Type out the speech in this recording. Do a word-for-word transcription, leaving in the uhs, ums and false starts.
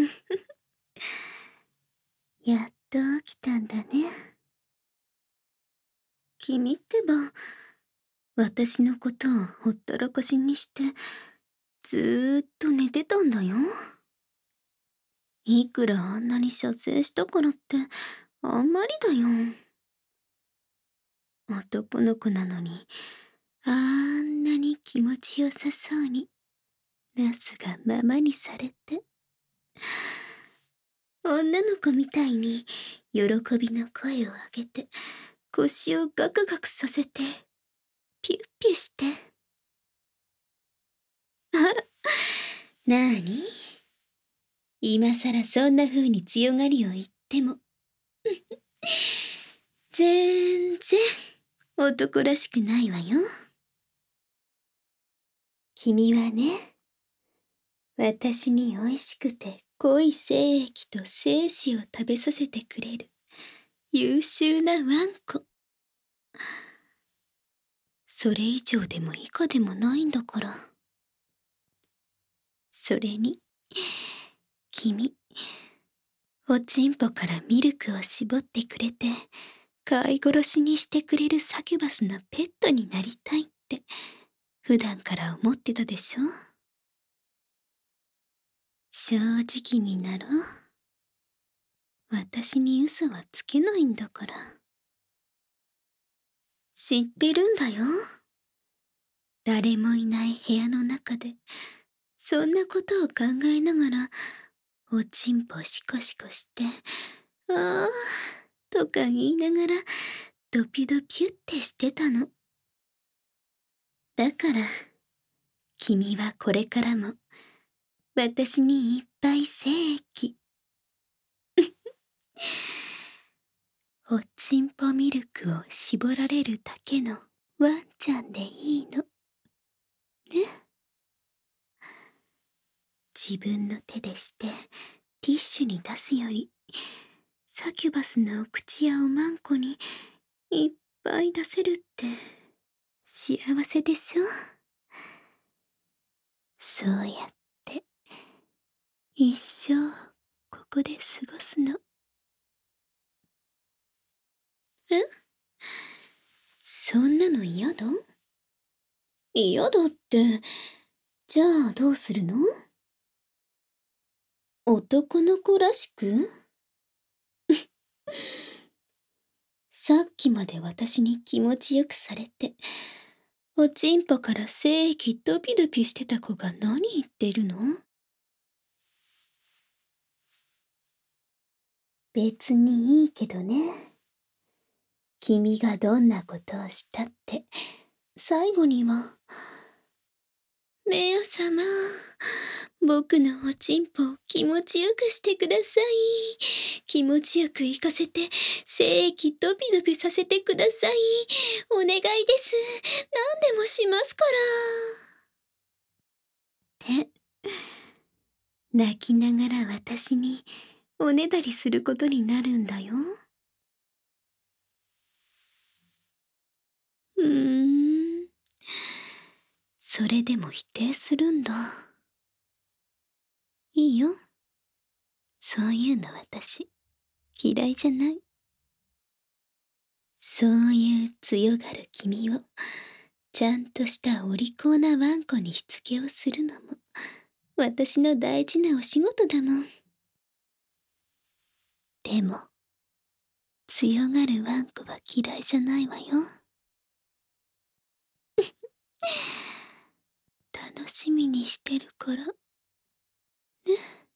やっと起きたんだね。君ってば、私のことをほったらかしにして、ずーっと寝てたんだよ。いくらあんなに射精したからって、あんまりだよ。男の子なのに、あんなに気持ちよさそうに、ナスがままにされて。女の子みたいに、喜びの声を上げて、腰をガクガクさせて、ピュッピュして。あら、なーに？今さらそんな風に強がりを言っても、全然男らしくないわよ。君はね、私に美味しくて濃い精液と精子を食べさせてくれる優秀なワンコ。それ以上でも以下でもないんだから。それに、君、おちんぽからミルクを絞ってくれて、飼い殺しにしてくれるサキュバスのペットになりたいって、普段から思ってたでしょ？正直になろう。私に嘘はつけないんだから。知ってるんだよ。誰もいない部屋の中で、そんなことを考えながら、おちんぽシコシコして、ああ、とか言いながら、ドピュドピュってしてたの。だから、君はこれからも、私にいっぱい精液。おちんぽミルクを絞られるだけのワンちゃんでいいの。ね。自分の手でしてティッシュに出すより、サキュバスのお口やおまんこにいっぱい出せるって幸せでしょ？そうやって一生ここで過ごすの。え？そんなの嫌だ？嫌だって、じゃあどうするの？男の子らしく？さっきまで私に気持ちよくされて、おちんぽから精液ドピドピしてた子が何言ってるの？別にいいけどね。君がどんなことをしたって、最後には、メア様、僕のおちんぽを気持ちよくしてください。気持ちよく行かせて、精液ドピドピさせてください。お願いです。何でもしますから。って、泣きながら私におねだりすることになるんだよ。うーん。それでも否定するんだ。いいよ。そういうの私、嫌いじゃない。そういう強がる君を、ちゃんとしたお利口なワンコにしつけをするのも、私の大事なお仕事だもん。でも、強がるワンコは嫌いじゃないわよ。楽しみにしてるから。ね。